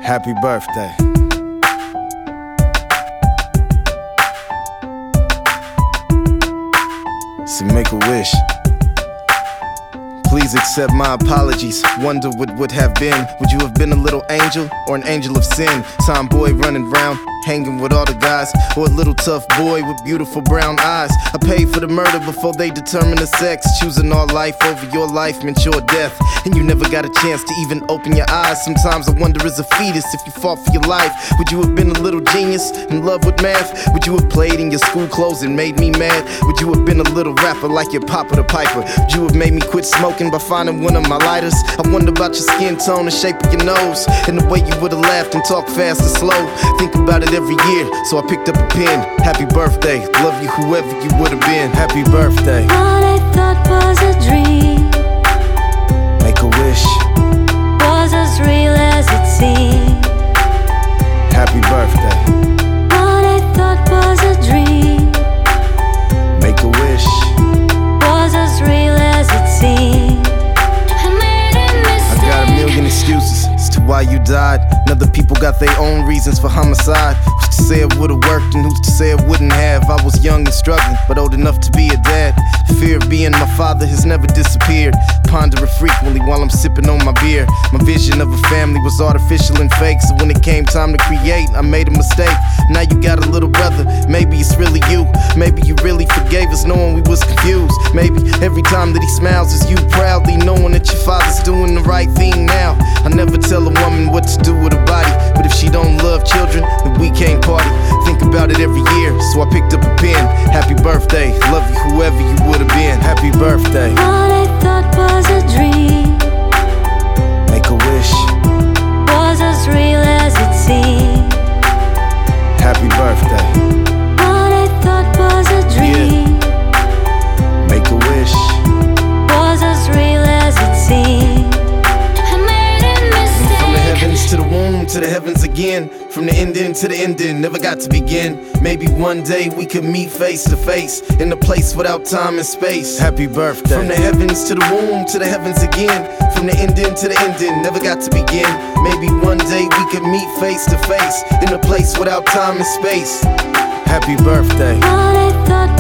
Happy birthday. So make a wish. Please accept my apologies. Wonder what would have been. Would you have been a little angel or an angel of sin? Tomboy running round, hanging with all the guys, or a little tough boy with beautiful brown eyes? I paid for the murder before they determined the sex. Choosing our life over your life meant your death, and you never got a chance to even open your eyes. Sometimes I wonder, as a fetus, if you fought for your life, would you have been a little genius in love with math? Would you have played in your school clothes and made me mad? Would you have been a little rapper like your Papa the Piper? Would you have made me quit smoking by finding one of my lighters? I wonder about your skin tone and shape of your nose, and the way you would've laughed and talked fast or slow. Think about it every year, so I picked up a pen. Happy birthday, love you whoever you would've been. Happy birthday. What I thought was a dream, Make a wish. was as real as it seemed. Happy birthday. What I thought was a dream, Make a wish. was as real as it seemed. I made a I got a mistake. million excuses as to why you died, and other people got their own reasons for homicide. Who's to say it would've worked and who's to say it wouldn't have? I was young and struggling, but old enough to be a dad. The fear of being my father has never disappeared. Ponder it frequently while I'm sipping on my beer. My vision of a family was artificial and fake, so when it came time to create, I made a mistake. Now you got a little brother, maybe it's really you. Maybe you really forgave us knowing we was confused. Maybe every time that he smiles is you proudly knowing that your father's doing the right thing now. I never tell a woman what to do with her body, but if she don't love children, then we can't party. Think about it every year, so I picked up a pen. Happy birthday, love you whoever you would've been. Happy birthday. What I thought was a dream, Make a wish. was as real as it seemed. Happy birthday. What I thought was a dream, Make a wish. was as real as it seemed. I made a mistake. From the heavens to the womb, to the heavens again. From the ending to the ending, never got to begin. Maybe one day we could meet face to face, in a place without time and space. Happy birthday. From the heavens to the womb, to the heavens again. From the ending to the ending, never got to begin. Maybe one day we could meet face to face, in a place without time and space. Happy birthday. What I thought